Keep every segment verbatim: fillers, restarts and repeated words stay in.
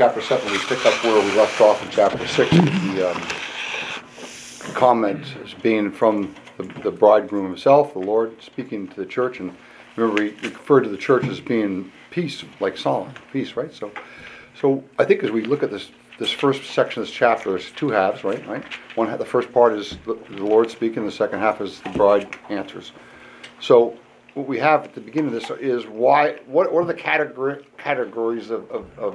chapter seven. We pick up where we left off in chapter six. The um, comment is being from the, the bridegroom himself, the Lord, speaking to the church. And remember, he referred to the church as being peace, like Solomon, peace, right? So, so I think as we look at this this first section of this chapter, there's two halves, right? Right. One, the first part is the, the Lord speaking. The second half is the bride answers. So what we have at the beginning of this is why. What, what are the category, categories of, of, of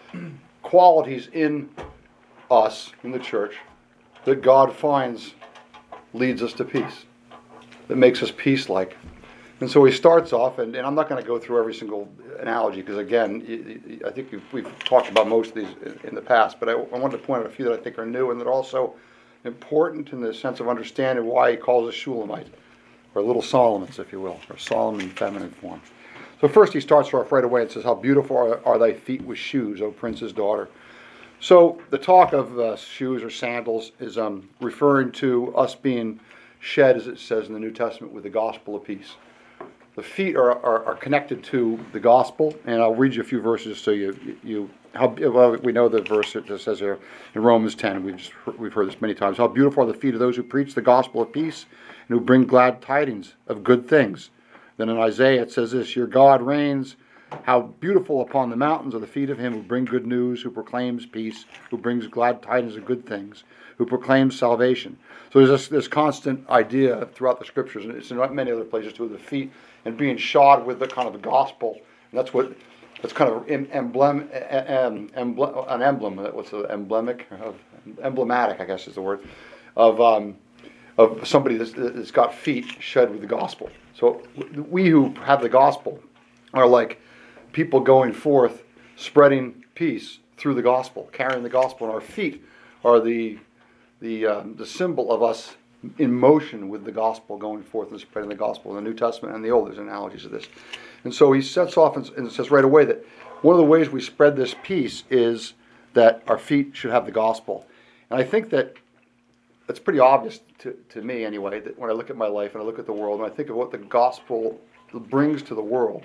qualities in us, in the church, that God finds leads us to peace, that makes us peace-like. And so he starts off, and, and I'm not going to go through every single analogy, because again, I think we've, we've talked about most of these in, in the past, but I, I wanted to point out a few that I think are new and that are also important in the sense of understanding why he calls us Shulamite, or little Solomons, if you will, or Solomon in feminine form. So first he starts off right away and says, "How beautiful are, are thy feet with shoes, O prince's daughter." So the talk of uh, shoes or sandals is um, referring to us being shed, as it says in the New Testament, with the gospel of peace. The feet are, are, are connected to the gospel, and I'll read you a few verses so you you how well we know the verse that says here in Romans ten. We've just, we've heard this many times. How beautiful are the feet of those who preach the gospel of peace and who bring glad tidings of good things. Then in Isaiah it says this: Your God reigns. How beautiful upon the mountains are the feet of him who bring good news, who proclaims peace, who brings glad tidings of good things, who proclaims salvation. So there's this, this constant idea throughout the scriptures, and it's in many other places too, of the feet and being shod with the kind of the gospel. And that's what that's kind of emblem, em, emblem, an emblem. What's the emblematic? Emblematic, I guess is the word of um, of somebody that's, that's got feet shed with the gospel. So we who have the gospel are like people going forth, spreading peace through the gospel, carrying the gospel, and our feet are the the um, the symbol of us in motion with the gospel, going forth and spreading the gospel. In the New Testament and the Old, there's analogies of this. And so he sets off and, and says right away that one of the ways we spread this peace is that our feet should have the gospel. And I think that it's pretty obvious to, to me anyway, that when I look at my life and I look at the world and I think of what the gospel brings to the world,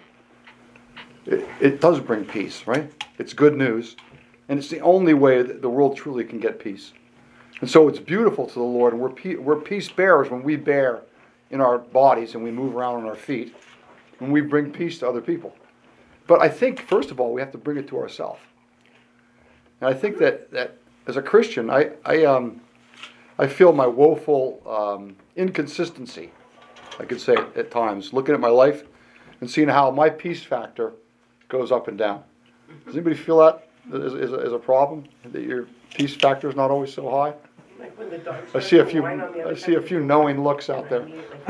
It, it does bring peace, right? It's good news. And it's the only way that the world truly can get peace. And so it's beautiful to the Lord. And we're, pe- we're peace bearers when we bear in our bodies and we move around on our feet. When we bring peace to other people. But I think, first of all, we have to bring it to ourselves. And I think that, that as a Christian, I, I, um, I feel my woeful um, inconsistency, I could say at times, looking at my life and seeing how my peace factor goes up and down. Does anybody feel that is, is, a, is a problem? That your peace factor is not always so high? Like when the dog I see a few. I see a few knowing looks out there.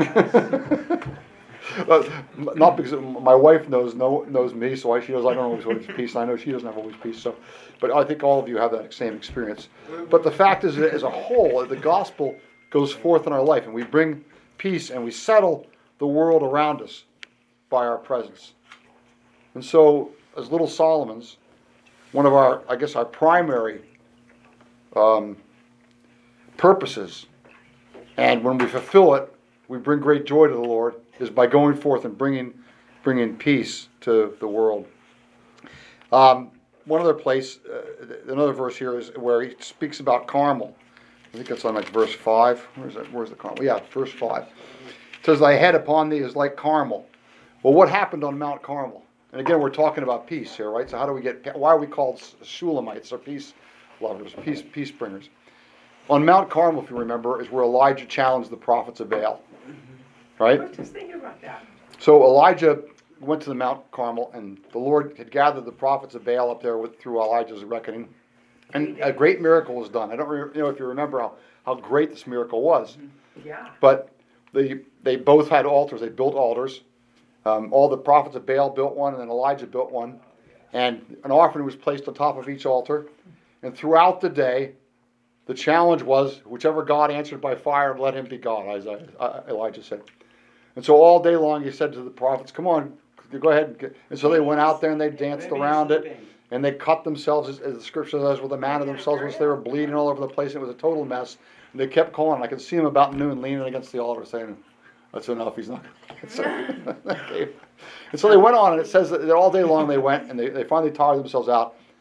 uh, not because my wife knows know, knows me, so I, she knows I don't always have peace. I know she doesn't have always peace. So, but I think all of you have that same experience. But the fact is, that as a whole, the gospel goes forth in our life, and we bring peace, and we settle the world around us by our presence. And so, as little Solomons, one of our, I guess, our primary um, purposes, and when we fulfill it, we bring great joy to the Lord, is by going forth and bringing, bringing peace to the world. Um, one other place, uh, another verse here is where he speaks about Carmel. I think it's on like verse five. Where's that? Where's the Carmel? Yeah, verse five. It says, "Thy head upon thee is like Carmel." Well, what happened on Mount Carmel? And again, we're talking about peace here, right? So how do we get, why are we called Shulamites, or peace lovers, peace peace bringers? On Mount Carmel, if you remember, is where Elijah challenged the prophets of Baal, right? I was just thinking about that. So Elijah went to the Mount Carmel, and the Lord had gathered the prophets of Baal up there with, through Elijah's reckoning. And a great miracle was done. I don't re- you know if you remember how, how great this miracle was. Yeah. But they, they both had altars. They built altars. Um, all the prophets of Baal built one, and then Elijah built one. And an offering was placed on top of each altar. And throughout the day, the challenge was, whichever God answered by fire, let him be God, Isaiah, uh, Elijah said. And so all day long he said to the prophets, come on, go ahead. And, get. and so they went out there and they danced around it. And they cut themselves, as, as the scripture says, with a man of themselves, which they were bleeding all over the place. It was a total mess. And they kept calling. I could see him about noon leaning against the altar saying, that's enough, he's not going to get. And so they went on, and it says that all day long they went, and they, they finally tired themselves out.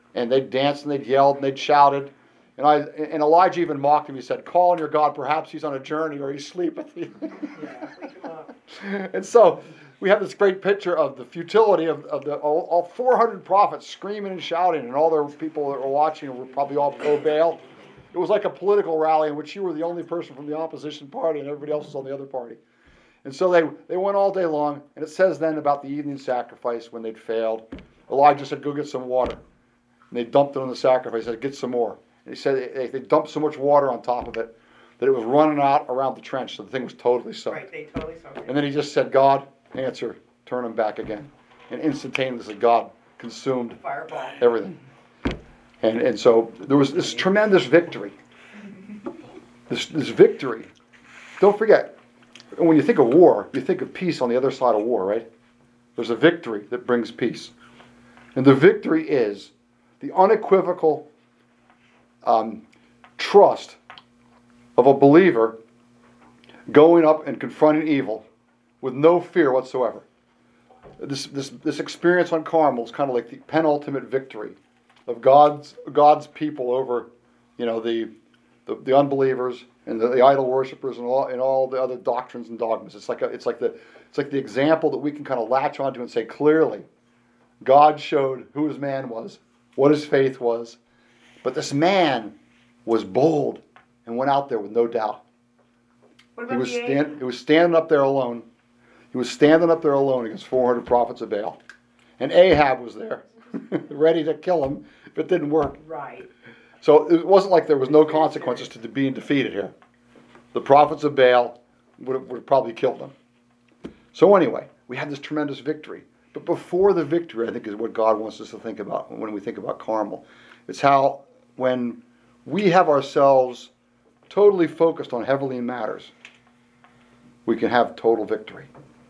and they'd danced and they'd yelled and they'd shouted. And I and Elijah even mocked him. He said, "Call on your God. Perhaps he's on a journey or he's sleepeth." Yeah, wake 'em up. And so we have this great picture of the futility of, of the all, all four hundred prophets screaming and shouting, and all their people that were watching were probably all pro Baal. It was like a political rally in which you were the only person from the opposition party and everybody else was on the other party. And so they, they went all day long, and it says then about the evening sacrifice when they'd failed. Elijah said, "Go get some water." And they dumped it on the sacrifice. He said, "Get some more." And he said they, they dumped so much water on top of it that it was running out around the trench, so the thing was totally soaked. Right, they totally soaked it. And then he just said, "God, answer, turn them back again." And instantaneously, God consumed Fireball. everything. And and so there was this tremendous victory. This this victory. Don't forget, when you think of war, you think of peace on the other side of war, right? There's a victory that brings peace. And the victory is the unequivocal um, trust of a believer going up and confronting evil with no fear whatsoever. This this this experience on Carmel is kind of like the penultimate victory of God's God's people over, you know, the the, the unbelievers and the, the idol worshippers and all and all the other doctrines and dogmas. It's like a, it's like the it's like the example that we can kind of latch onto and say clearly, God showed who his man was, what his faith was, but this man was bold and went out there with no doubt. What He about was the stand, he was standing up there alone. He was standing up there alone against four hundred prophets of Baal. And Ahab was there, ready to kill him if it didn't work. Right. So it wasn't like there was no consequences to being defeated here. The prophets of Baal would have, would have probably killed them. So anyway, we had this tremendous victory. But before the victory, I think, is what God wants us to think about when we think about Carmel. It's how when we have ourselves totally focused on heavenly matters, we can have total victory.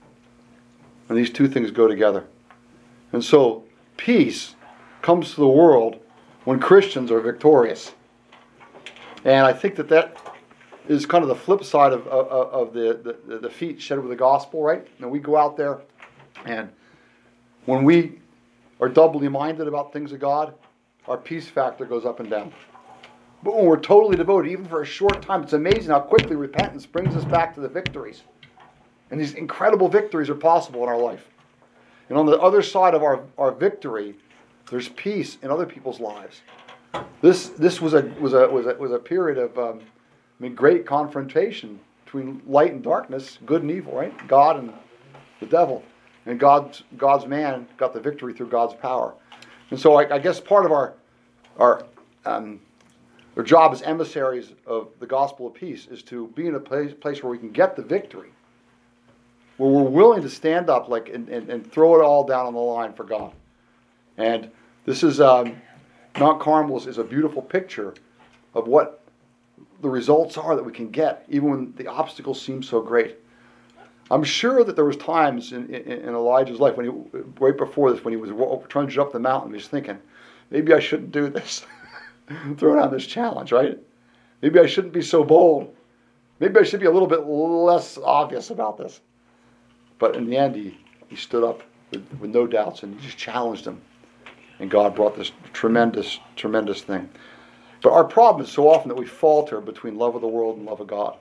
And these two things go together. And so peace comes to the world when Christians are victorious. And I think that that is kind of the flip side of, of, of the, the, the feet shed with the gospel, right? And we go out there, and when we are doubly minded about things of God, our peace factor goes up and down. But when we're totally devoted, even for a short time, it's amazing how quickly repentance brings us back to the victories. And these incredible victories are possible in our life. And on the other side of our, our victory, there's peace in other people's lives. This this was a was a was a was a period of um, I mean great confrontation between light and darkness, good and evil, right? God and the devil. And God's God's man got the victory through God's power. And so I, I guess part of our our um, our job as emissaries of the gospel of peace is to be in a place, place where we can get the victory, where we're willing to stand up like and, and, and throw it all down on the line for God. And this is um, Mount Carmel is, is a beautiful picture of what the results are that we can get, even when the obstacles seem so great. I'm sure that there was times in, in, in Elijah's life when he, right before this, when he was trudging up the mountain, he was thinking, maybe I shouldn't do this. Throw down this challenge, right? Maybe I shouldn't be so bold. Maybe I should be a little bit less obvious about this. But in the end, he, he stood up with, with no doubts and he just challenged him. And God brought this tremendous, tremendous thing. But our problem is so often that we falter between love of the world and love of God.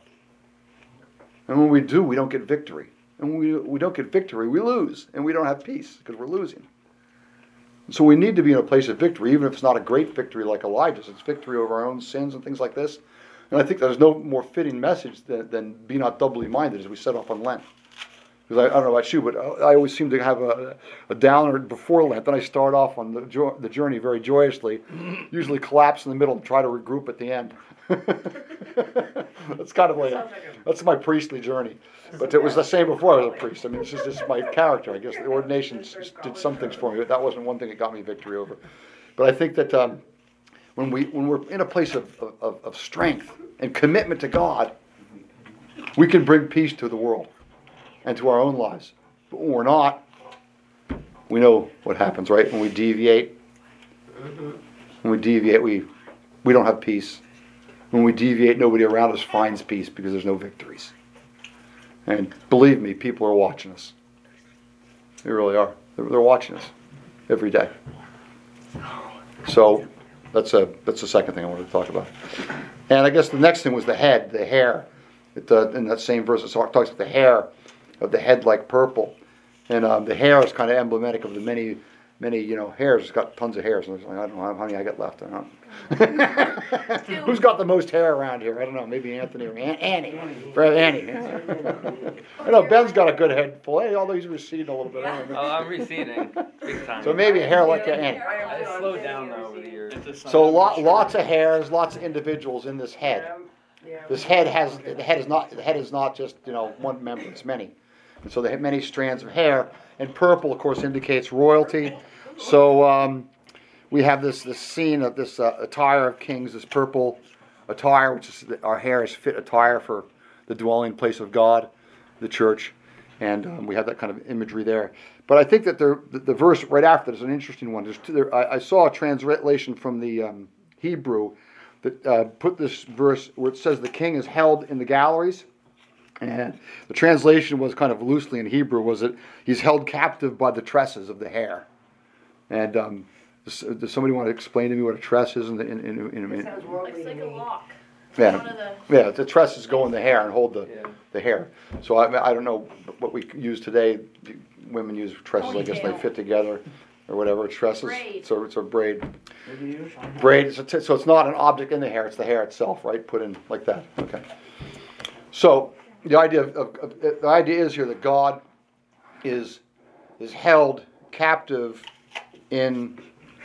And when we do, we don't get victory. And when we, we don't get victory, we lose. And we don't have peace because we're losing. And so we need to be in a place of victory, even if it's not a great victory like Elijah's. It's victory over our own sins and things like this. And I think there's no more fitting message than, than be not doubly minded as we set off on Lent. Because I, I don't know about you, but I always seem to have a, a downer before Lent. Then I start off on the, jo- the journey very joyously, usually collapse in the middle and try to regroup at the end. That's kind of like, a, that's my priestly journey. But it was the same before I was a priest. I mean, this is just my character. I guess the ordination did some things for me, but that wasn't one thing that got me victory over. But I think that um, when, we, when we're in a place of, of, of strength and commitment to God, we can bring peace to the world and to our own lives. But when we're not, we know what happens, right? When we deviate, when we deviate, we we don't have peace. When we deviate, nobody around us finds peace because there's no victories. And believe me, people are watching us. They really are. They're, they're watching us every day. So that's a that's the second thing I wanted to talk about. And I guess the next thing was the head, the hair. It, uh, in that same verse, it talks about the hair of the head like purple, and um, the hair is kind of emblematic of the many, many you know hairs. It's got tons of hairs, and it's like, I don't know how many I got left. I don't know. Who's got the most hair around here? I don't know. Maybe Anthony or An- Annie. For Annie. I know Ben's got a good head full, hey, although he's receding a little bit. I don't know. Oh, I'm receding big time. So maybe hair like Annie. I slowed down though over the years. So lot, lots of hairs, lots of individuals in this head. This head has the head is not the head is not just you know one member; it's many, and so they have many strands of hair. And purple, of course, indicates royalty. So um, we have this this scene of this uh, attire of kings, this purple attire, which is our hair is fit attire for the dwelling place of God, the church, and um, we have that kind of imagery there. But I think that there, the, the verse right after is an interesting one. There's two, there, I, I saw a translation from the um, Hebrew that uh, put this verse where it says the king is held in the galleries, and the translation was kind of loosely in Hebrew was that he's held captive by the tresses of the hair. And um, does, does somebody want to explain to me what a tress is? In, the, in, in, in, in, Sounds worldly Looks to like a me. lock. yeah, One of the, yeah. The tresses go in the hair and hold the Yeah. the hair. So I, I don't know what we use today. Women use tresses. I guess they Ponytail. fit together or whatever. Tresses. Braid. So it's a braid. Braid. It's a t- so it's not an object in the hair. It's the hair itself, right? Put in like that. Okay. So the idea of, of, of the idea is here that God is is held captive in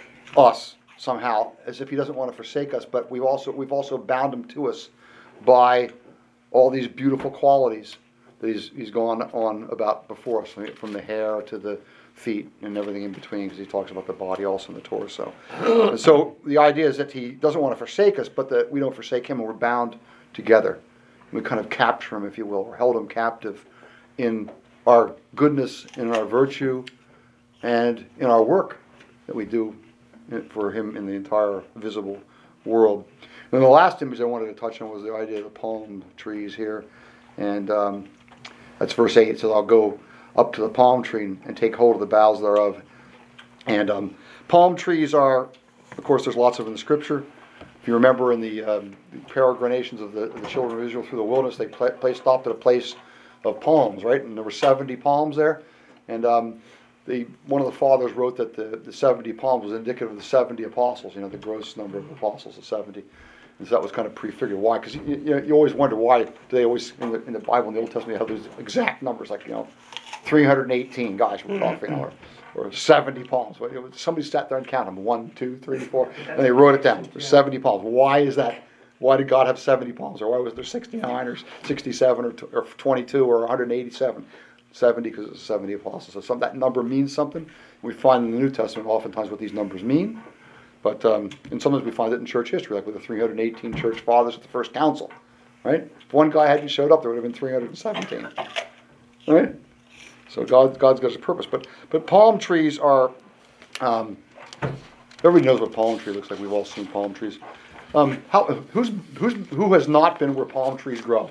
us somehow, as if He doesn't want to forsake us. But we've also we've also bound Him to us by all these beautiful qualities that He's He's gone on about before us, from the hair to the feet and everything in between, because He talks about the body also in the torso. And so the idea is that He doesn't want to forsake us, but that we don't forsake Him, and we're bound together. We kind of capture Him, if you will, or held Him captive in our goodness, in our virtue, and in our work that we do for Him in the entire visible world. And the last image I wanted to touch on was the idea of the palm trees here. And um, that's verse eight. It says, I'll go up to the palm tree and, and take hold of the boughs thereof. And um, palm trees are, of course, there's lots of in the scripture. If you remember in the, um, the peregrinations of the, the children of Israel through the wilderness, they pla- placed, stopped at a place of palms, right? And there were seventy palms there. And um, the one of the fathers wrote that the, the seventy palms was indicative of the seventy apostles, you know, the gross number of apostles, the seventy. And so that was kind of prefigured. Why? Because you, you, know, you always wonder why do they always, in the, in the Bible, in the Old Testament, have those exact numbers, like, you know, three hundred eighteen, gosh, we're off, you know, or, or seventy palms. Somebody sat there and counted them, one, two, three, four, and they wrote it down. There's seventy palms. Why is that? Why did God have seventy palms? Or why was there sixty-nine or sixty-seven or, or twenty-two or one hundred eighty-seven? seventy because it's seventy apostles. So some, that number means something. We find in the New Testament oftentimes what these numbers mean. But um, and sometimes we find it in church history, like with the three hundred eighteen church fathers at the first council. Right? If one guy hadn't showed up, there would have been three hundred seventeen. Right? So God, God's got His purpose. But but palm trees are, um, everybody knows what palm tree looks like. We've all seen palm trees. Um, how, who's, who's, who has not been where palm trees grow?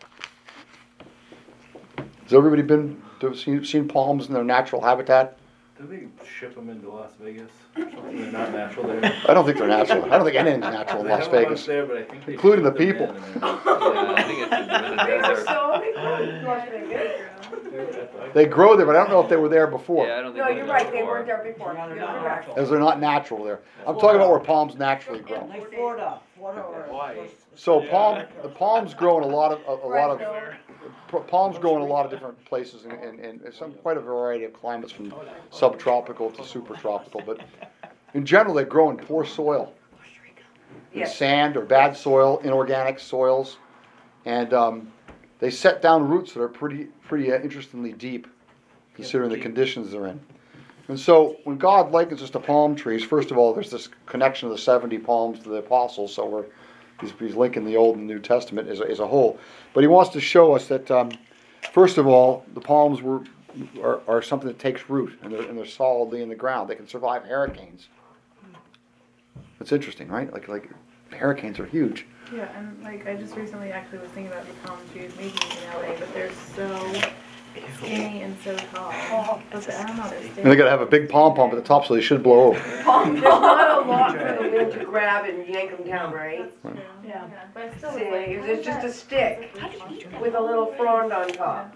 Has everybody been to seen, seen palms in their natural habitat? Do they ship them into Las Vegas? Or something? They're not natural there. I don't think they're natural. I don't think anything's natural in They Las have a bunch Vegas. there, but I think they including ship the them people. in and then- Yeah, I think it's to do with the They were desert. so big. Las Vegas. They grow there, but I don't know if they were there before. Yeah, I don't think No, they've you're been right, they before. weren't there before. No, they're You're not correct. natural. As they're not natural there. I'm talking about where palms naturally grow. Like Florida, Florida or. Hawaii. So palm, the palms grow in a lot of a, a lot of p- palms grow in a lot of different places and, and, and some quite a variety of climates from subtropical to supertropical. But in general, they grow in poor soil, in Yes. sand or bad soil, inorganic soils, and um, they set down roots that are pretty pretty uh, interestingly deep, considering the conditions they're in. And so when God likens us to palm trees, first of all, there's this connection of the seventy palms to the apostles, so we're, he's, he's linking the Old and New Testament as a, as a whole. But he wants to show us that, um, first of all, the palms were are, are something that takes root, and they're, and they're solidly in the ground. They can survive hurricanes. It's interesting, right? Like like hurricanes are huge. Yeah, and like I just recently actually was thinking about the palm trees, maybe in L A, but they're so skinny and so tall. But I don't know. they're And they gotta have a big pom pom at the top so they should blow over. There's not a lot for the wind to grab and yank them down, right? That's true. Yeah. But it still See, was like, it's just a stick with a little frond on top.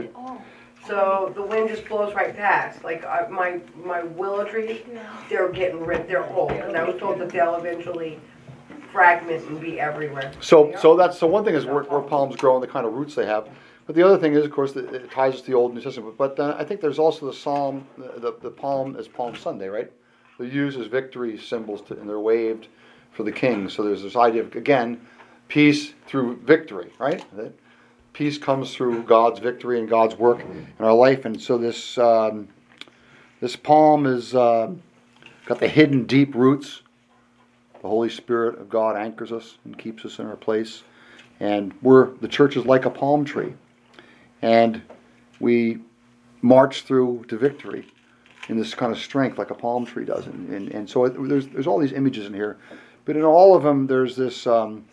So the wind just blows right past. Like uh, my my willow trees, they're getting rid. They're old, and I was told that they'll eventually fragment and be everywhere. So, so that's, so one thing is where, where palms grow and the kind of roots they have. But the other thing is, of course, that it ties us to the Old New Testament. But uh, I think there's also the psalm, the, the, the palm is Palm Sunday, right? They're used as victory symbols to, and they're waved for the king. So there's this idea of, again, peace through victory, right? That peace comes through God's victory and God's work in our life. And so this um, this palm is uh, got the hidden deep roots. The Holy Spirit of God anchors us and keeps us in our place. And we're, the church is like a palm tree. And we march through to victory in this kind of strength like a palm tree does. And, and, and so it, there's, there's all these images in here. But in all of them, there's this, um,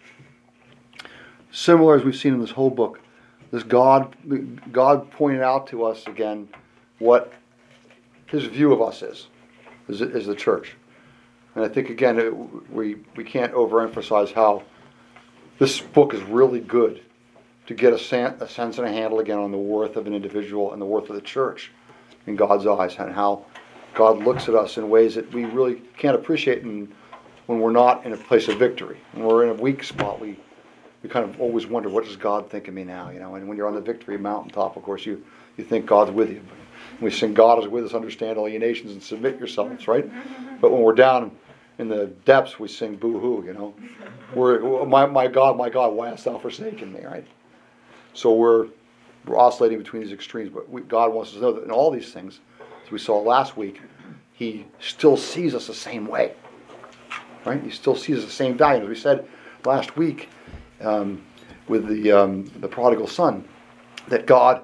similar as we've seen in this whole book, this God, God pointed out to us again what His view of us is, is, is the church. And I think, again, it, we, we can't overemphasize how this book is really good to get a, san, a sense and a handle, again, on the worth of an individual and the worth of the church in God's eyes, and how God looks at us in ways that we really can't appreciate in, when we're not in a place of victory. When we're in a weak spot, we, we kind of always wonder, what does God think of me now? You know, and when you're on the victory mountaintop, of course, you, you think God's with you. We sing, God is with us, understand all ye nations, and submit yourselves, right? But when we're down in the depths, we sing boo-hoo, you know. We're, my, my God, my God, why hast thou forsaken me, right? So we're, we're oscillating between these extremes, but we, God wants us to know that in all these things, as we saw last week, He still sees us the same way, right? He still sees us the same value. As we said last week um, with the, um, the prodigal son, that God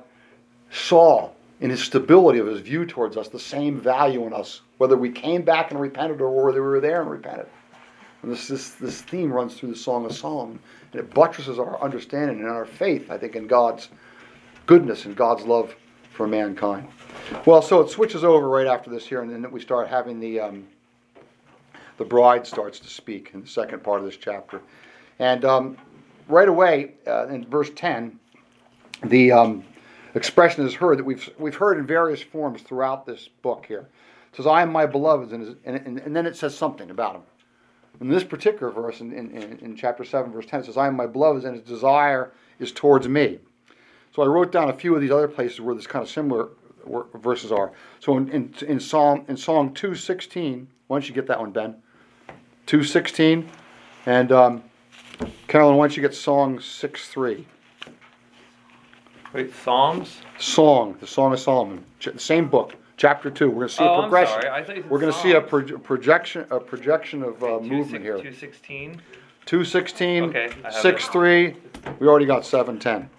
saw in His stability of His view towards us the same value in us, whether we came back and repented or whether we were there and repented. And this, this, this theme runs through the Song of Solomon, and it buttresses our understanding and our faith, I think, in God's goodness and God's love for mankind. Well, so it switches over right after this here, and then we start having the um, the bride starts to speak in the second part of this chapter. And um, right away, uh, in verse ten, the um, expression is heard that we've we've heard in various forms throughout this book here. It says, I am my beloved, and, and, and then it says something about him. In this particular verse, in, in, in chapter seven, verse ten, it says, I am my beloved, and his desire is towards me. So I wrote down a few of these other places where this kind of similar verses are. So in, in, in Psalm in Song two sixteen, why don't you get that one, Ben? two sixteen, and um, Carolyn, why don't you get Song six three? Wait, Psalms? Song, the Song of Solomon, Ch- same book, chapter two. We're going to see Oh, a I'm progression. sorry. I thought you said We're going to see a Psalms. pro- projection, a projection of uh, movement here. two sixteen? two sixteen, Okay, I have six it. three. We already got seven ten.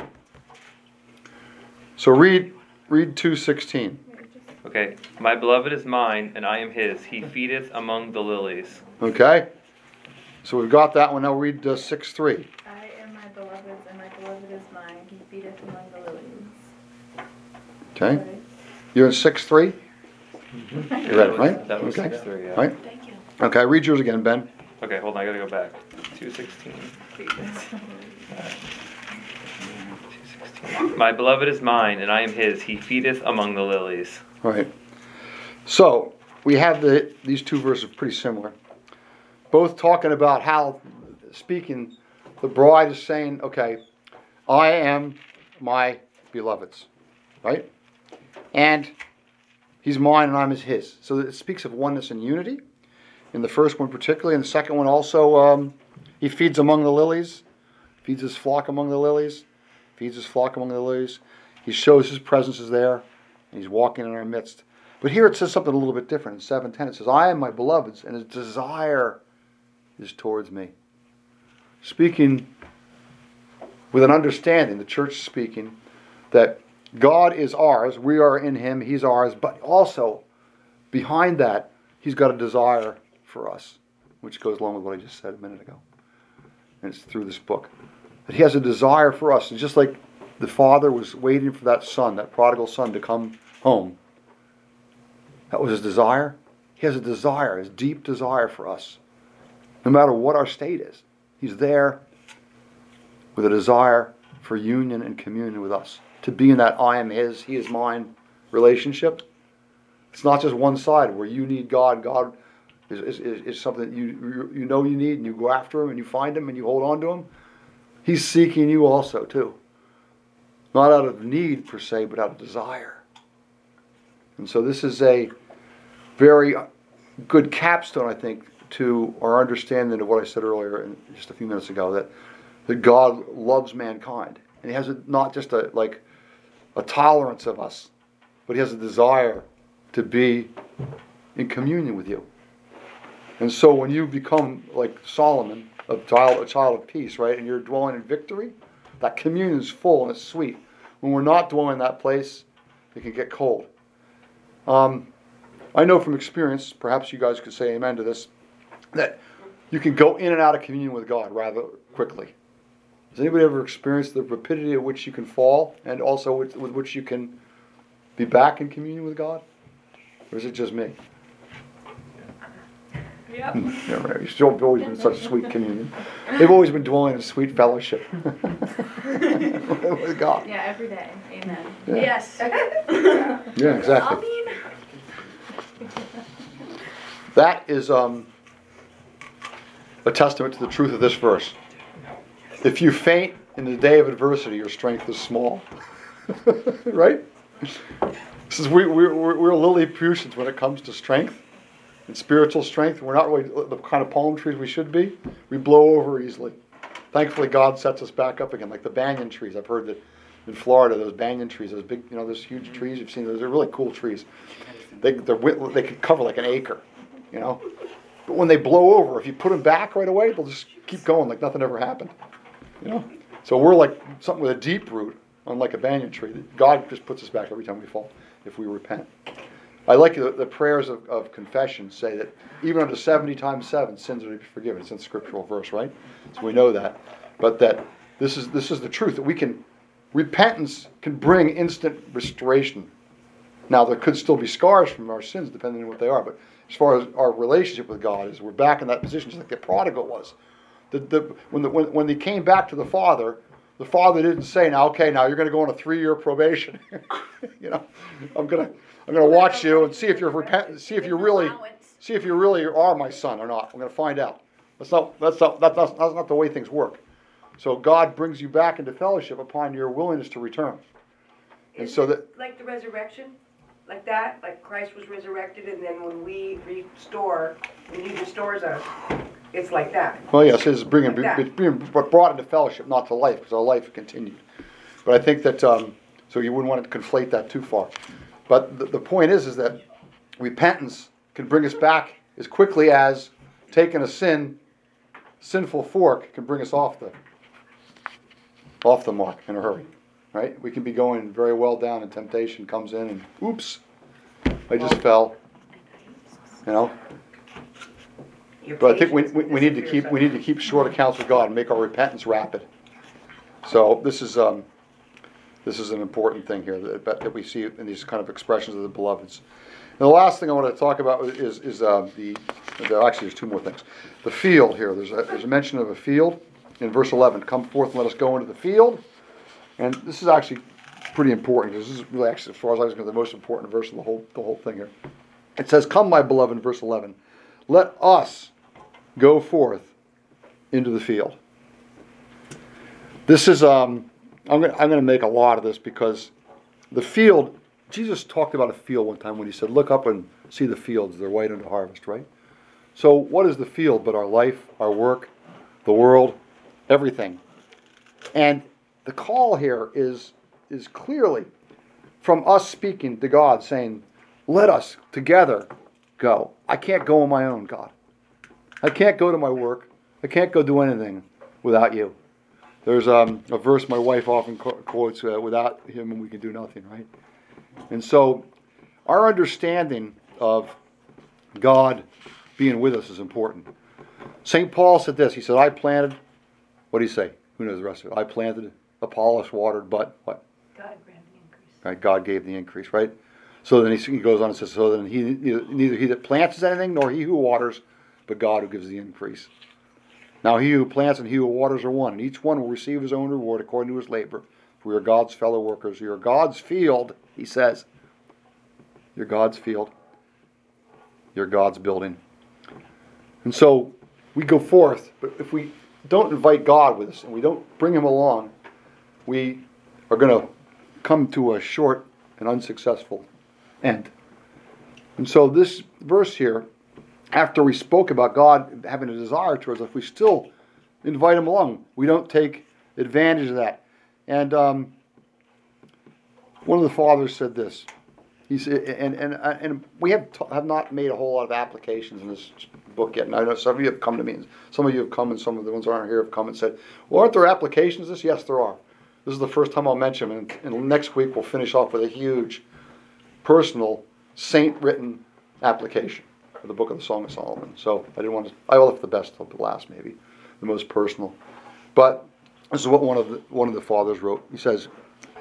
So read read two sixteen. Okay. My beloved is mine, and I am his. He feedeth among the lilies. Okay. So we've got that one. Now read uh, six three. I am my beloved's, and my beloved is mine. He feedeth among the lilies. Okay. Right. You're in six three. You read it, right? That was Okay. six three, yeah. Right. Thank you. Okay. Read yours again, Ben. Okay, hold on. I gotta go back. two sixteen. My beloved is mine, and I am his. He feedeth among the lilies. All right. So we have the these two verses pretty similar, both talking about how, speaking, the bride is saying, "Okay, I am my beloved's," right? And he's mine, and I'm his. So it speaks of oneness and unity. In the first one particularly, and the second one also, um, he feeds among the lilies, feeds his flock among the lilies, feeds his flock among the lilies. He shows his presence is there, and he's walking in our midst. But here it says something a little bit different. In seven ten it says, I am my beloved's, and his desire is towards me. Speaking with an understanding, the church speaking, that God is ours, we are in him, he's ours, but also behind that, he's got a desire for us, which goes along with what I just said a minute ago. And it's through this book. That he has a desire for us. And just like the Father was waiting for that son, that prodigal son, to come home. That was his desire. He has a desire, his deep desire for us. No matter what our state is, he's there with a desire for union and communion with us. To be in that I am his, he is mine relationship. It's not just one side where you need God. God is, is, is something that you, you know you need, and you go after him and you find him and you hold on to him. He's seeking you also too. Not out of need per se, but out of desire. And so this is a very good capstone, I think, to our understanding of what I said earlier, just a few minutes ago, that, that God loves mankind. And he has a, not just a like a tolerance of us, but he has a desire to be in communion with you. And so when you become like Solomon, a child, a child of peace, right, and you're dwelling in victory, that communion is full and it's sweet. When we're not dwelling in that place, it can get cold. Um, I know from experience, perhaps you guys could say amen to this, that you can go in and out of communion with God rather quickly. Has anybody ever experienced the rapidity at which you can fall, and also with, with which you can be back in communion with God? Or is it just me? Yep. Yeah, right. You've still always been in such sweet communion. They've always been dwelling in sweet fellowship with God. Yeah, every day. Amen. Yeah. Yes. Yeah, exactly. That is um, a testament to the truth of this verse. If you faint in the day of adversity, your strength is small. Right? This is we, we're, we're Lilliputians when it comes to strength and spiritual strength. We're not really the kind of palm trees we should be. We blow over easily. Thankfully, God sets us back up again, like the banyan trees. I've heard that in Florida, those banyan trees, those big, you know, those huge trees. You've seen those. They're really cool trees. They they're, they can cover like an acre, you know. But when they blow over, if you put them back right away, they'll just keep going like nothing ever happened. You know. So we're like something with a deep root, unlike a banyan tree. God just puts us back every time we fall if we repent. I like the, the prayers of, of confession say that even unto seventy times seven, sins are to be forgiven. It's in the scriptural verse, right? So we know that. But that this is this is the truth, that we can, repentance can bring instant restoration. Now, there could still be scars from our sins, depending on what they are. But as far as our relationship with God is, we're back in that position, just like the prodigal was. The, the, when, the, when, when they came back to the Father, the Father didn't say, "Now, okay, now you're going to go on a three-year probation. you know, I'm going to I'm going to watch you and see if you're repent, see if you really see if you really are my son or not. I'm going to find out." That's not that's not that's not, that's not the way things work. So God brings you back into fellowship upon your willingness to return. And Is so it that like the resurrection, like that, like Christ was resurrected, and then when we restore, when He restores us, it's like that. well, yes, it's bringing Like that. it's being brought into fellowship, not to life, because our life continued. But I think that um, so you wouldn't want to conflate that too far. But the, the point is, is that repentance can bring us back as quickly as taking a sin, sinful fork can bring us off the off the mark in a hurry. Right? We can be going very well down, and temptation comes in, and oops, I just fell. You know. Your But I think we, patience we, we need to keep we need to keep short accounts with God and make our repentance rapid. So this is um, this is an important thing here that, that we see in these kind of expressions of the beloveds. And the last thing I want to talk about is is uh, the actually there's two more things. The field here. There's a, there's a mention of a field in verse eleven. Come forth and let us go into the field. And this is actually pretty important, because this is really actually, as far as I was concerned, the most important verse of the whole the whole thing here. It says, "Come, my beloved," in verse eleven, "let us go forth into the field." This is um, I'm going I'm going to make a lot of this, because the field. Jesus talked about a field one time when he said, "Look up and see the fields; they're white unto harvest." Right. So, what is the field but our life, our work, the world, everything? And the call here is is clearly from us speaking to God, saying, "Let us together go. I can't go on my own, God. I can't go to my work. I can't go do anything without you." There's um, a verse my wife often quotes, uh, "Without him we can do nothing," right? And so our understanding of God being with us is important. Saint Paul said this. He said, "I planted," what did he say? Who knows the rest of it? "I planted, Apollos watered, but what? God granted the increase. Right, God gave the increase, right? So then he, he goes on and says, so then he neither he that plants is anything, nor he who waters, but God who gives the increase. Now he who plants and he who waters are one, and each one will receive his own reward according to his labor. For we are God's fellow workers. You are God's field, he says. You're God's field. You're God's building. And so we go forth, but if we don't invite God with us and we don't bring him along, we are going to come to a short and unsuccessful end. And so this verse here, after we spoke about God having a desire towards us, we still invite him along. We don't take advantage of that. And um, one of the fathers said this. He said, and and and we have t- have not made a whole lot of applications in this book yet. And I know some of you have come to me, and some of you have come, and some of the ones that aren't here have come and said, "Well, aren't there applications to this?" Yes, there are. This is the first time I'll mention them, and, and next week we'll finish off with a huge, personal, saint-written application for the book of the Song of Solomon. So I didn't want to. I left the best till the last, maybe the most personal. But this is what one of the one of the fathers wrote. He says,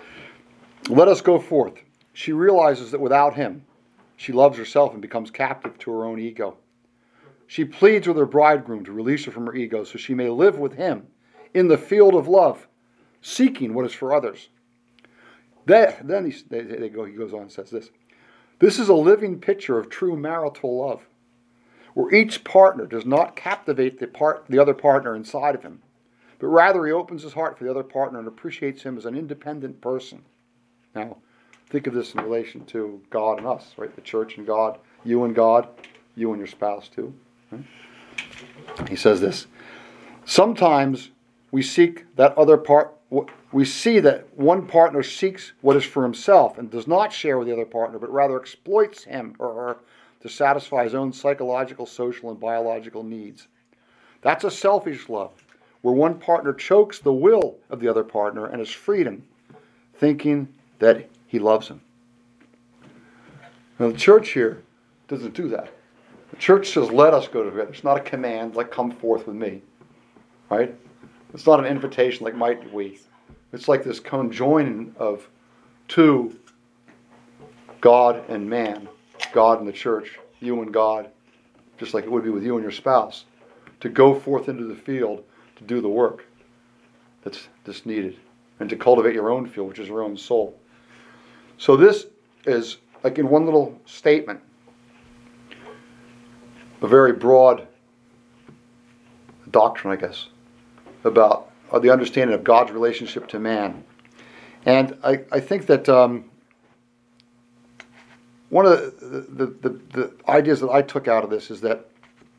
"Let us go forth. She realizes that without him, she loves herself and becomes captive to her own ego. She pleads with her bridegroom to release her from her ego so she may live with him in the field of love, seeking what is for others." That, then he, they, they go, he goes on and says this. "This is a living picture of true marital love, where each partner does not captivate the, part, the other partner inside of him, but rather he opens his heart for the other partner and appreciates him as an independent person." Now, think of this in relation to God and us, right? The church and God, you and God, you and your spouse too. Right? He says this, "Sometimes we seek that other part, we see that one partner seeks what is for himself and does not share with the other partner, but rather exploits him or her to satisfy his own psychological, social, and biological needs. That's a selfish love, where one partner chokes the will of the other partner and his freedom, thinking that he loves him." Now the church here doesn't do that. The church says, let us go together. It's not a command like come forth with me. Right? It's not an invitation like might we. It's like this conjoining of two, God and man, God and the church, you and God, just like it would be with you and your spouse, to go forth into the field to do the work that's, that's needed and to cultivate your own field, which is your own soul. So this is, like in one little statement, a very broad doctrine, I guess, about uh, the understanding of God's relationship to man. And I, I think that um, one of the, the, the, the ideas that I took out of this is that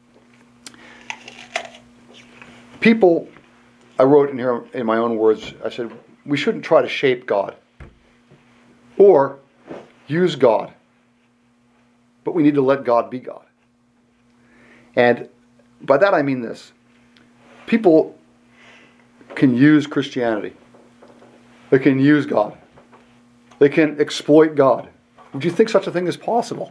people, I wrote in here in my own words, I said, we shouldn't try to shape God or use God, but we need to let God be God. And by that I mean this. People can use Christianity. They can use God. They can exploit God. Would you think such a thing is possible?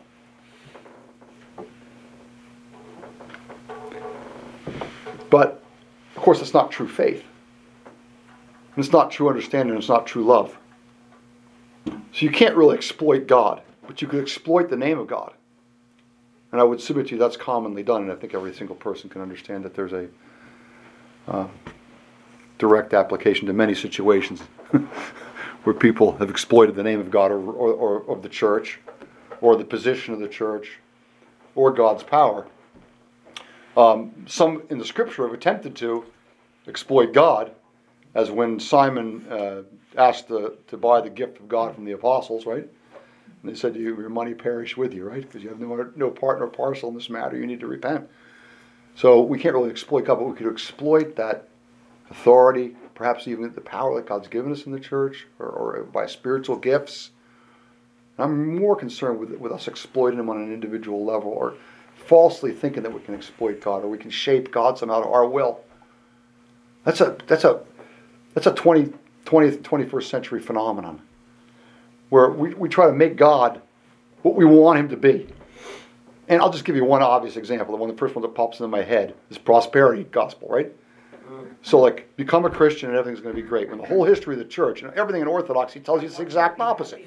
But, of course, it's not true faith. And it's not true understanding, and it's not true love. So you can't really exploit God, but you could exploit the name of God. And I would submit to you that's commonly done, and I think every single person can understand that there's a uh, direct application to many situations where people have exploited the name of God or, or, or of the church, or the position of the church, or God's power. Um, some in the scripture have attempted to exploit God, as when Simon uh, asked to, to buy the gift of God from the apostles, right? And they said, to you, your money perish with you, right? Because you have no, no part nor parcel in this matter. You need to repent. So we can't really exploit God, but we could exploit that authority, perhaps even the power that God's given us in the church, or, or by spiritual gifts. And I'm more concerned with, with us exploiting Him on an individual level, or falsely thinking that we can exploit God, or we can shape God somehow to our will. That's a that's a that's a twentieth, twenty-first century phenomenon, where we, we try to make God what we want Him to be. And I'll just give you one obvious example. The one, the first one that pops into my head is prosperity gospel, right? So like, become a Christian and everything's going to be great. When the whole history of the church, you know, everything in Orthodoxy tells you it's the exact opposite.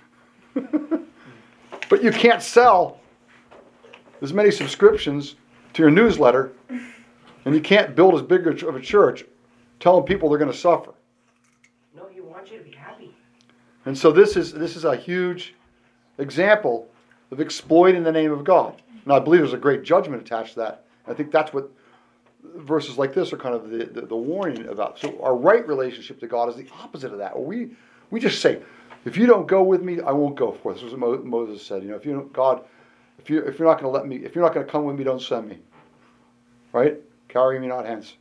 But you can't sell as many subscriptions to your newsletter, and you can't build as big of a church telling people they're going to suffer. No, he wants you to be happy. And so this is this is a huge example of exploiting the name of God. And I believe there's a great judgment attached to that. I think that's what verses like this are kind of the, the, the warning about. So our right relationship to God is the opposite of that. We we just say, if you don't go with me, I won't go forth. This is what Moses said. You know, if you don't, God, if you if you're not going to let me, if you're not going to come with me, don't send me. Right? Carry me not hence.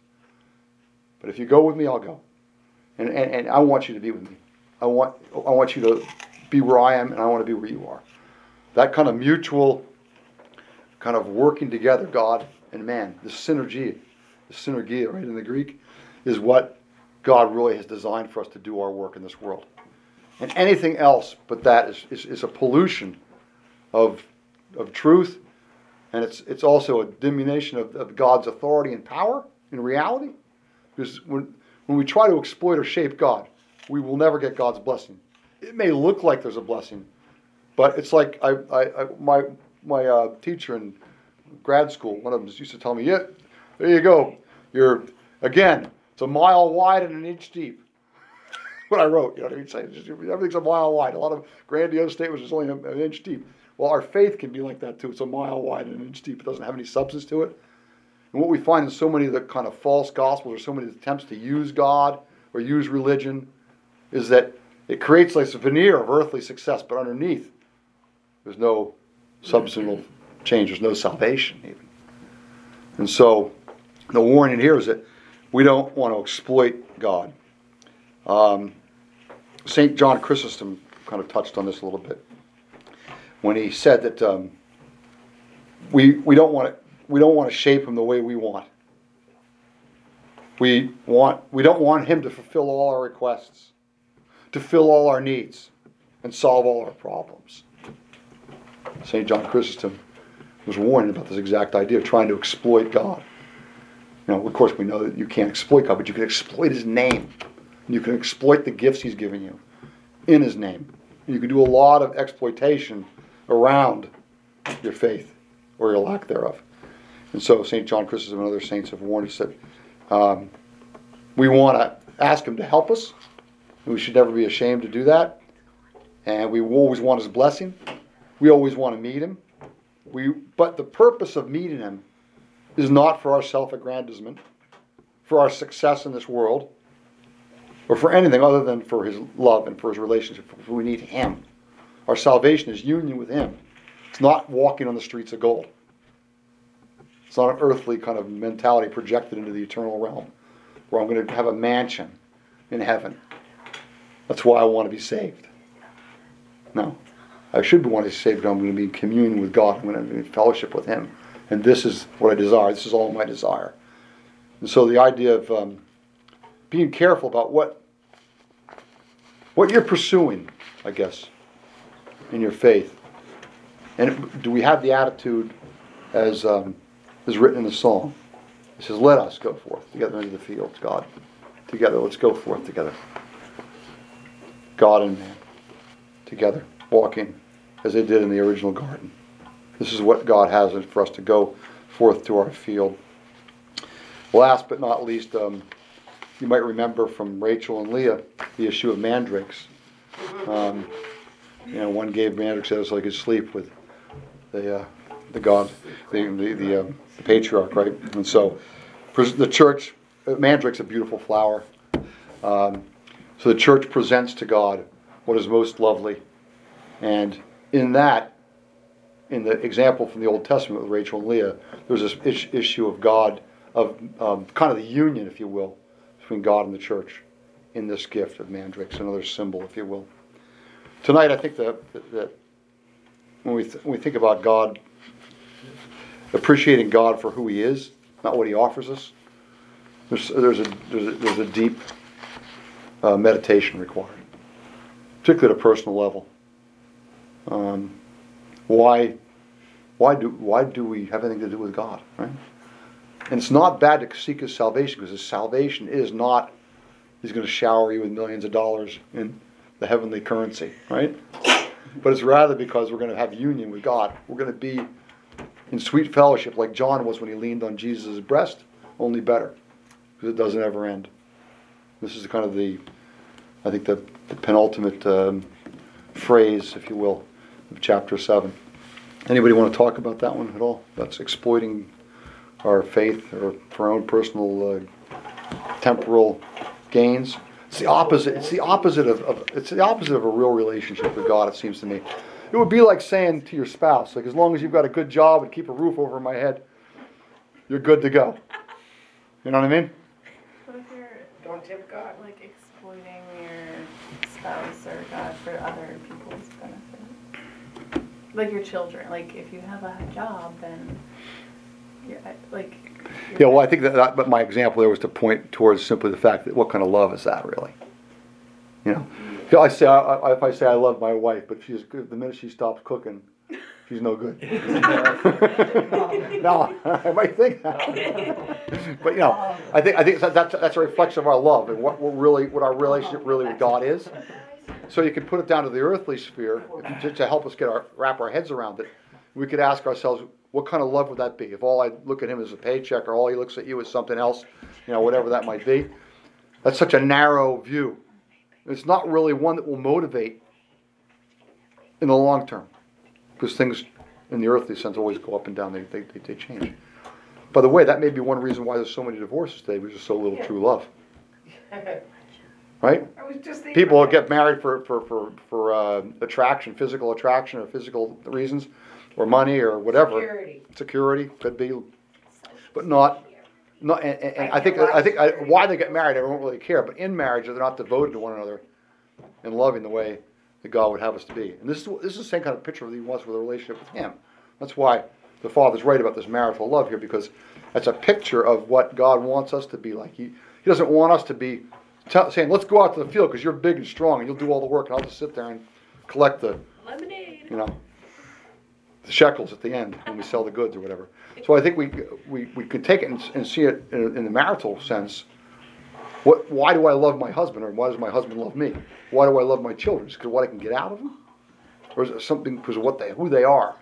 But if you go with me, I'll go. And, and and I want you to be with me. I want I want you to be where I am, and I want to be where you are. That kind of mutual, kind of working together, God and man, the synergy, the synergia, right, in the Greek, is what God really has designed for us to do our work in this world. And anything else but that is, is, is a pollution of of truth, and it's it's also a diminution of, of God's authority and power in reality. Because when when we try to exploit or shape God, we will never get God's blessing. It may look like there's a blessing, but it's like I, I, I my my uh, teacher in grad school, one of them used to tell me, "Yeah, there you go. You're again. It's a mile wide and an inch deep." What I wrote, you know what I mean? Saying everything's a mile wide. A lot of grandiose statements is only an inch deep. Well, our faith can be like that too. It's a mile wide and an inch deep. It doesn't have any substance to it. And what we find in so many of the kind of false gospels, or so many attempts to use God or use religion, is that it creates like a veneer of earthly success, but underneath there's no substantial change. There's no salvation even. And so the warning here is that we don't want to exploit God. Um, Saint John Chrysostom kind of touched on this a little bit when he said that um, we we don't want to we don't want to shape him the way we want. We want we don't want him to fulfill all our requests, to fill all our needs, and solve all our problems. Saint John Chrysostom was warning about this exact idea of trying to exploit God. You know, of course, we know that you can't exploit God, but you can exploit His name. You can exploit the gifts He's given you in His name. You can do a lot of exploitation around your faith or your lack thereof. And so Saint John Chrysostom and other saints have warned us that um, we want to ask Him to help us. And we should never be ashamed to do that. And we always want His blessing. We always want to meet Him. We, but the purpose of meeting Him is not for our self-aggrandizement, for our success in this world, or for anything other than for His love and for His relationship. We need Him. Our salvation is union with Him. It's not walking on the streets of gold. It's not an earthly kind of mentality projected into the eternal realm, where I'm going to have a mansion in heaven. That's why I want to be saved. No. I should want to be saved. I'm going to be in communion with God. I'm going to be in fellowship with Him. And this is what I desire. This is all my desire. And so the idea of um, being careful about what what you're pursuing, I guess, in your faith. And do we have the attitude as um, is written in the song? It says, "Let us go forth together into the fields, God. Together, let's go forth together. God and man, together, walking as they did in the original garden." This is what God has for us to go forth to our field. Last but not least, um, you might remember from Rachel and Leah the issue of mandrakes. Um, you know, one gave mandrakes that was like his sleep with the uh, the God, the the the, um, the patriarch, right? And so, the church, mandrake's a beautiful flower. Um, so the church presents to God what is most lovely, and in that, in the example from the Old Testament with Rachel and Leah, there's this is- issue of God, of um, kind of the union, if you will, between God and the church in this gift of mandrakes, another symbol, if you will. Tonight, I think that, that when we th- when we think about God, appreciating God for who He is, not what He offers us, there's there's a there's a, there's a deep uh, meditation required, particularly at a personal level. Um, why why do why do we have anything to do with God? Right? And it's not bad to seek his salvation, because his salvation is not, he's going to shower you with millions of dollars in the heavenly currency, right? But it's rather because we're going to have union with God. We're going to be in sweet fellowship like John was when he leaned on Jesus' breast, only better, because it doesn't ever end. This is kind of the, I think, the, the penultimate um, phrase, if you will, of chapter seven. Anybody want to talk about that one at all? That's exploiting our faith or for our own personal uh, temporal gains. It's the opposite. It's the opposite of, of it's the opposite of a real relationship with God. It seems to me. It would be like saying to your spouse, like, as long as you've got a good job and keep a roof over my head, you're good to go. You know what I mean? What if you're Don't tip God. like exploiting your spouse or God for other people's benefit? Like your children. Like if you have a job, then you're like. You're Yeah. Well, I think that, that. But my example there was to point towards simply the fact that what kind of love is that really? You know. I say I, I, if I say I love my wife, but she's good, the minute she stops cooking, she's no good. No, I might think that, but you know, I think I think that, that's that's a reflection of our love and what we're really, what our relationship really with God is. So you can put it down to the earthly sphere if you, to, to help us get our wrap our heads around it. We could ask ourselves, what kind of love would that be? If all I look at him as a paycheck, or all he looks at you as something else, you know, whatever that might be. That's such a narrow view. It's not really one that will motivate in the long term, because things in the earthly sense always go up and down. They they, they change. By the way, that may be one reason why there's so many divorces today, because there's so little true love. Right? I was just thinking People about get married for for for for uh, attraction, physical attraction, or physical reasons, or money, or whatever. security. Security could be, but not. No, and, and, and I think I think I, why they get married, I don't really care. But in marriage, they're not devoted to one another and loving the way that God would have us to be. And this is this is the same kind of picture that He wants with a relationship with Him. That's why the Father's right about this marital love here, because that's a picture of what God wants us to be like. He He doesn't want us to be t- saying, "Let's go out to the field because you're big and strong and you'll do all the work, and I'll just sit there and collect the lemonade. you know the shekels at the end when we sell the goods or whatever." So I think we we, we could take it and, and see it in, in the marital sense. What? Why do I love my husband, or why does my husband love me? Why do I love my children? Just because of what I can get out of them, or is it something because of what they, who they are?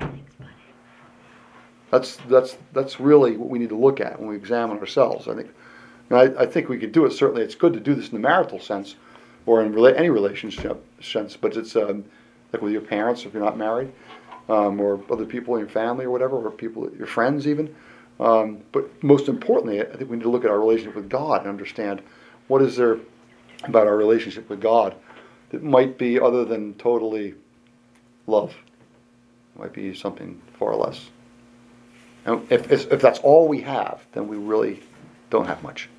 That's that's that's really what we need to look at when we examine ourselves. I think, and I, I think we could do it. Certainly, it's good to do this in the marital sense, or in rela- any relationship sense. But it's um, like with your parents, if you're not married. Um, or other people in your family or whatever, or people, your friends even. Um, but most importantly, I think we need to look at our relationship with God and understand what is there about our relationship with God that might be other than totally love. It might be something far less. And if, if that's all we have, then we really don't have much.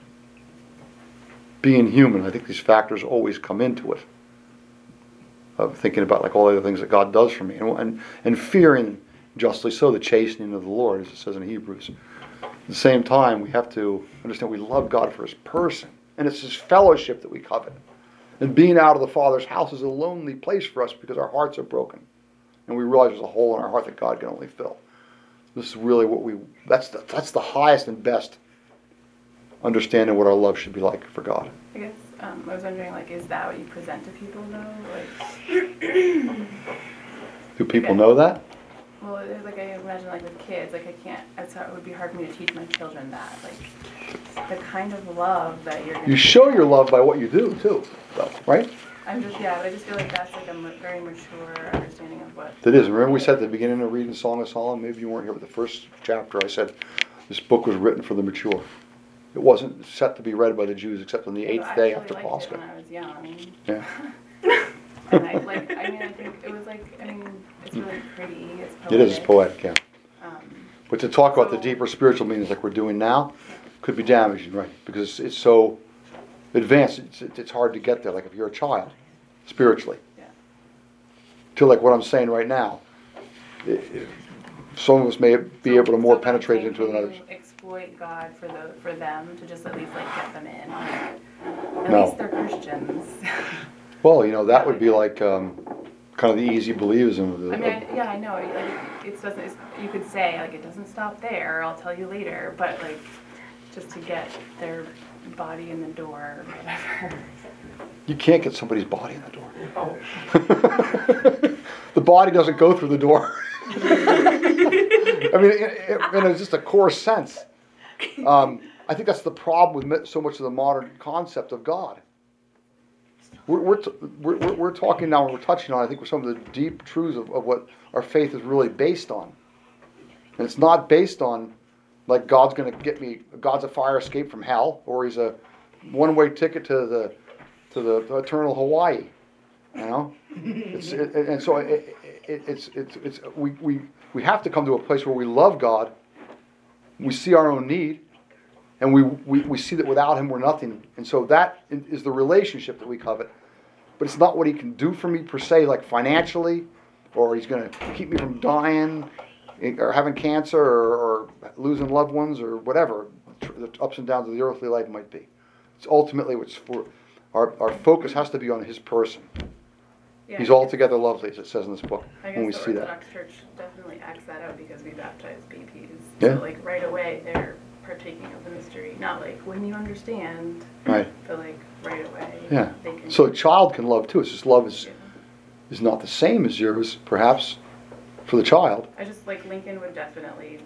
Being human, I think these factors always come into it. Of thinking about like all the other things that God does for me, and, and and fearing justly so the chastening of the Lord, as it says in Hebrews. At the same time, we have to understand we love God for His person, and it's His fellowship that we covet. And being out of the Father's house is a lonely place for us because our hearts are broken, and we realize there's a hole in our heart that God can only fill. This is really what we. That's the, that's the highest and best understanding what our love should be like for God. I guess um, I was wondering, like, is that what you present to people, though? Like, Do people Okay. know that? well, it's like I imagine, like with kids, like I can't. It's how it would be hard for me to teach my children that, like, the kind of love that you're. Gonna You show your love by what you do too, though, right? I'm just yeah, but I just feel like that's like a m- very mature understanding of what. It is. Remember we said at the beginning of reading Song of Solomon, maybe you weren't here, but the first chapter I said this book was written for the mature. It wasn't set to be read by the Jews except on the eighth I day really after liked Pascha. it when I was young. Yeah. And I like. I mean, I think it was like. I mean, it's really pretty. It's poetic. It is poetic, yeah. Um, But to talk about the So- deeper spiritual meanings like we're doing now could be damaging, right? Because it's, it's so advanced, it's, it's hard to get there. Like if you're a child, spiritually. Yeah. To like what I'm saying right now. It, it, some of us may be so- able to more so penetrate then into it can than you others. Exploit God for the for them to just at least like get them in. At No. least they're Christians. Well, you know, that would be like, um, kind of the easy believism of the. I mean, I, yeah, I know. Like, it doesn't. It's, you could say like it doesn't stop there. I'll tell you later. But like, just to get their body in the door or whatever. You can't get somebody's body in the door. Oh. The body doesn't go through the door. I mean, in, in a, just a core sense. Um, I think that's the problem with so much of the modern concept of God. We're, we're, t- we're, we're talking now, and we're touching on, I think, some of the deep truths of, of what our faith is really based on. And it's not based on, like, God's going to get me, God's a fire escape from hell, or he's a one-way ticket to the to the to eternal Hawaii. You know? It's, it, and so it, it, it's, it's, it's, we, we, we have to come to a place where we love God, we see our own need, and we, we, we see that without him we're nothing. And so that is the relationship that we covet. But it's not what he can do for me per se, like financially, or he's going to keep me from dying, or having cancer, or, or losing loved ones, or whatever the ups and downs of the earthly life might be. It's ultimately what's for our, our focus has to be on his person. Yeah, He's altogether lovely, as it says in this book. I guess When we the see that. Orthodox Church definitely acts that out because we baptize babies. Yeah. So like right away they're partaking of the mystery. Not like when you understand, Right. but like right away. Yeah. They can, So a child can love too. It's just love is yeah. is not the same as yours, perhaps, for the child. I just like Lincoln would definitely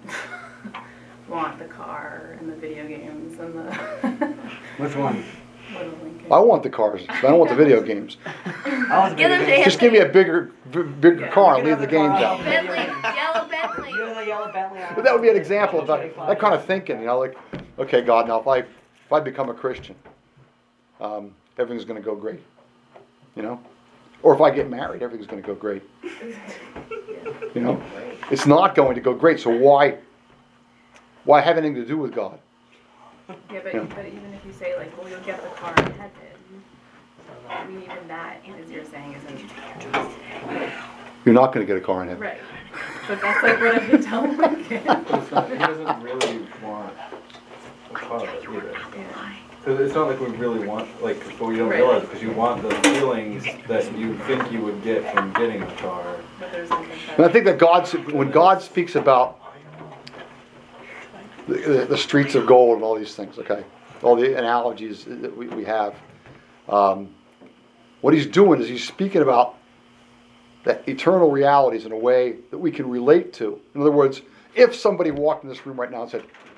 want the car and the video games and the. Which one? Little Lincoln. I want the cars. I don't want the video games. I want Get him to Just give me a bigger, b- bigger Yeah. car You and leave can the have games the car. out. Bentley, yellow Bentley. You know the yellow Bentley. But that would be an example of that, that kind of thinking. You know, like, okay, God, now if I if I become a Christian, um, everything's going to go great. You know, or if I get married, everything's going to go great. You know, it's not going to go great. So why why have anything to do with God? Yeah, but, Yeah. but even if you say like, well, you'll get the car in heaven. I mean, even that, as you're saying, isn't You're not going to get a car in heaven. right. But that's like what I've been telling Lincoln. It's not, he doesn't really want a car either. Yeah. Because it's not like we really want, like, but we don't Right. realize, because you want the feelings that you think you would get from getting a car. But there's like a And I think that God, when God speaks about the, the, the streets of gold and all these things, okay, all the analogies that we, we have, um, what he's doing is he's speaking about that eternal realities in a way that we can relate to. In other words, if somebody walked in this room right now and said,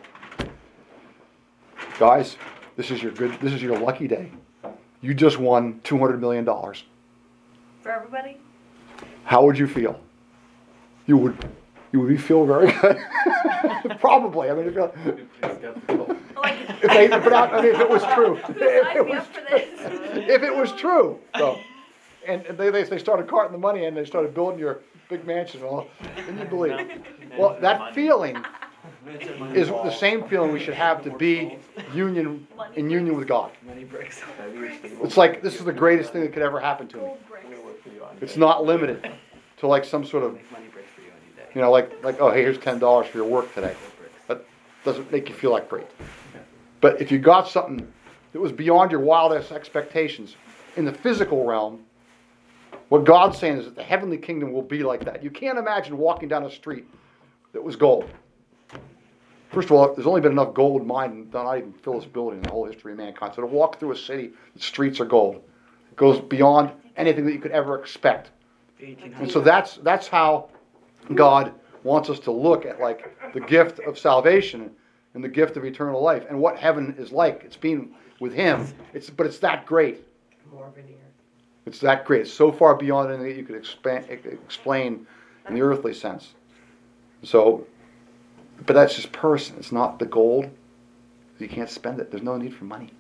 guys, this is your good, this is your lucky day. You just won two hundred million dollars. For everybody? How would you feel? You would, you would feel very good. Probably. I mean, if, you're- You'd be pretty skeptical. Like, if they, but I, I mean, if it was true, if sign it me was, up for this. if it was true, so, and they, they they started carting the money and they started building your big mansion, and all, then you believe. Well, that feeling is the same feeling we should have to be union in union with God. Many bricks. It's like this is the greatest thing that could ever happen to me. It's not limited to like some sort of, you know, like like oh hey, here's ten dollars for your work today. That doesn't make you feel like great. But if you got something that was beyond your wildest expectations in the physical realm, what God's saying is that the heavenly kingdom will be like that. You can't imagine walking down a street that was gold. First of all, there's only been enough gold mined, not even fill this building in the whole history of mankind. So to walk through a city, the streets are gold. It goes beyond anything that you could ever expect. And so that's that's how God wants us to look at like the gift of salvation and the gift of eternal life and what heaven is like. It's being with Him. It's but it's that great. More veneer. It's that great. It's so far beyond anything that you could expand, explain in the earthly sense. So, but that's just person. It's not the gold. You can't spend it. There's no need for money.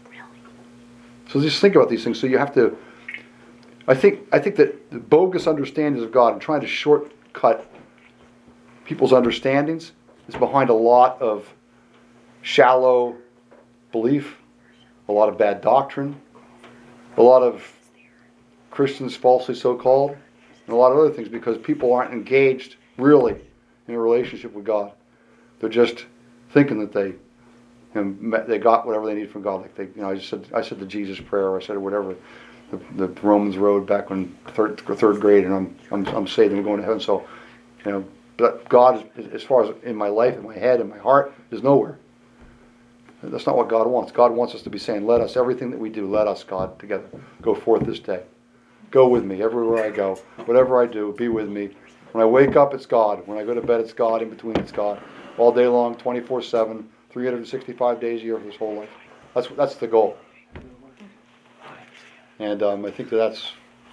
So just think about these things. So you have to. I think I think that the bogus understandings of God and trying to shortcut people's understandings is behind a lot of shallow belief, a lot of bad doctrine, a lot of Christians falsely so-called, and a lot of other things because people aren't engaged really in a relationship with God. They're just thinking that they you know, they got whatever they need from God. Like they, you know, I just said I said the Jesus prayer, or I said whatever. the, the Romans road back when third third grade, and I'm I'm I'm saved and I'm going to heaven. So, you know, but God, is, as far as in my life, in my head, in my heart, is nowhere. That's not what God wants. God wants us to be saying, let us, everything that we do, let us, God, together, go forth this day. Go with me everywhere I go. Whatever I do, be with me. When I wake up, it's God. When I go to bed, it's God. In between, it's God. All day long, twenty-four seven, three hundred sixty-five days a year for his whole life. That's that's the goal. And um, I think that that's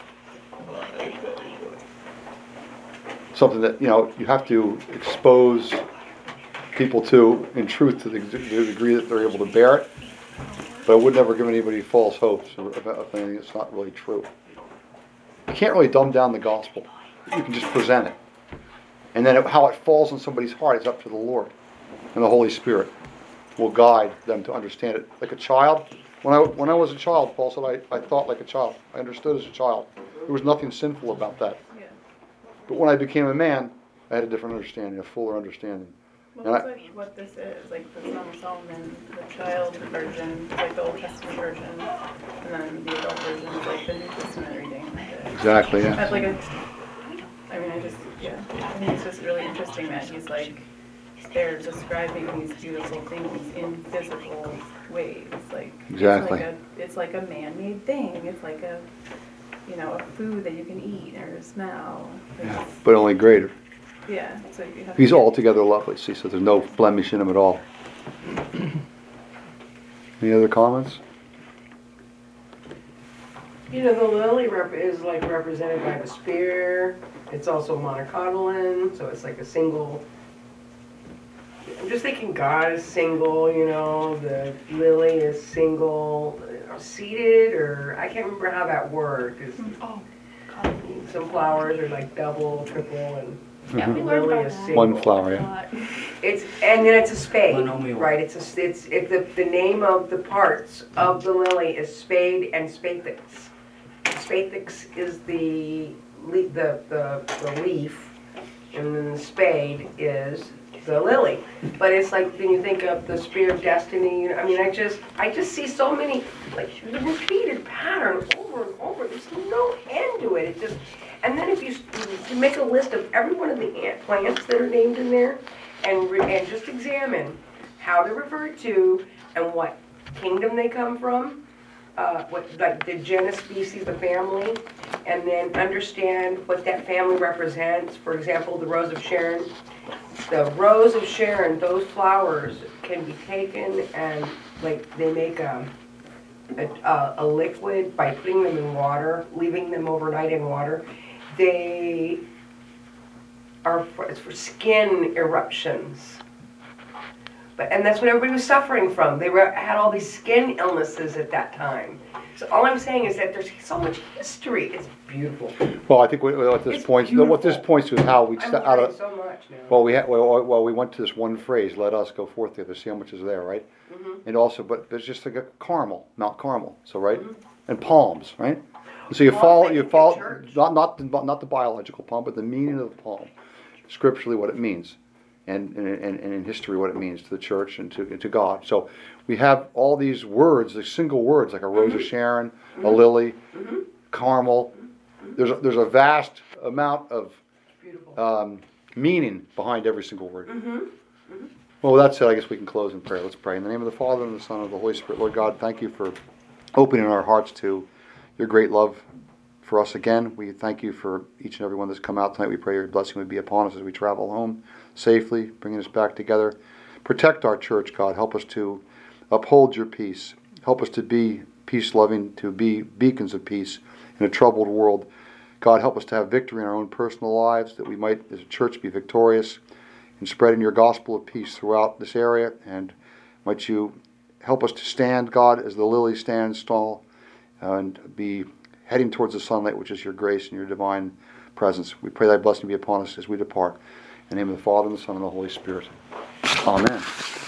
something that, you know, you have to expose people to, in truth, to the, to the degree that they're able to bear it. But I would never give anybody false hopes of anything that's not really true. You can't really dumb down the gospel. You can just present it. And then it, how it falls on somebody's heart is up to the Lord. And the Holy Spirit will guide them to understand it. Like a child, when I, when I was a child, Paul said, I, I thought like a child. I understood as a child. There was nothing sinful about that. Yeah. But when I became a man, I had a different understanding, a fuller understanding. Well, that's like what this is, like the Song of Solomon, the child version, like the Old Testament version, and then the adult version is like the New Testament reading. The, Exactly, yeah. That's like a, I mean, I just, yeah, I think it's just really interesting that he's like, they're describing these beautiful things in physical ways, like Exactly. it's like a, it's like a man-made thing. It's like a, you know, a food that you can eat or smell. Yeah, It's- but only greater. Yeah, so you have. He's to- altogether lovely, see, so there's no blemish in him at all. Any other comments? You know, the lily rep is like represented by the spear. It's also monocotyledon, so it's like a single. I'm just thinking God is single, you know, the lily is single, uh, seated, or I can't remember how that worked. 'Cause Oh, some flowers are like double, triple, and yeah, we the learned lily about is that. single. One flower, yeah. It's and then it's a spade, Monomial. right? It's a it's it, the the name of the parts of the lily is spade and spathix. Spathix is the le- the the the leaf, and then the spade is the lily. But it's like when you think of the spear of destiny. You know, I mean, I just I just see so many like the repeated pattern over and over. There's no end to it. It just and then if you, you make a list of every one of the ant plants that are named in there, and re, and just examine how they're referred to and what kingdom they come from. Uh, what, like the genus, species, the family, and then understand what that family represents. For example, the Rose of Sharon. The Rose of Sharon, those flowers can be taken and like they make a, a, a liquid by putting them in water, leaving them overnight in water. They are for, it's for skin eruptions. But, and that's what everybody was suffering from. They were, had all these skin illnesses at that time. So all I'm saying is that there's so much history. It's beautiful. Well, I think what what this It's points, what this beautiful. points to is how we, I'm st- out learning of, so much now. well, we had, well, well, we went to this one phrase, let us go forth together, see how much is there, right? Mhm. And also, but there's just like a Carmel, Mount Carmel, so right? Mhm. And palms, right? And so you Palm, follow, I you think, follow, in church. not, not, the, not the biological palm, but the meaning of the palm, scripturally what it means. And, and, and in history what it means to the church and to, and to God. So we have all these words, the single words, like a Rose of Sharon, a lily, Mhm. Carmel. There's a, there's a vast amount of Beautiful. um, meaning behind every single word. Mm-hmm. Well, with that said, I guess we can close in prayer. Let's pray. In the name of the Father, and the Son, and the Holy Spirit. Lord God, thank you for opening our hearts to your great love for us again. We thank you for each and every one that's come out tonight. We pray your blessing would be upon us as we travel home safely, bringing us back together. Protect our church, God. Help us to uphold your peace. Help us to be peace-loving, to be beacons of peace in a troubled world. God, help us to have victory in our own personal lives, that we might, as a church, be victorious in spreading your gospel of peace throughout this area. And might you help us to stand, God, as the lily stands tall, and be heading towards the sunlight, which is your grace and your divine presence. We pray thy blessing be upon us as we depart. In the name of the Father, and the Son, and the Holy Spirit. Amen.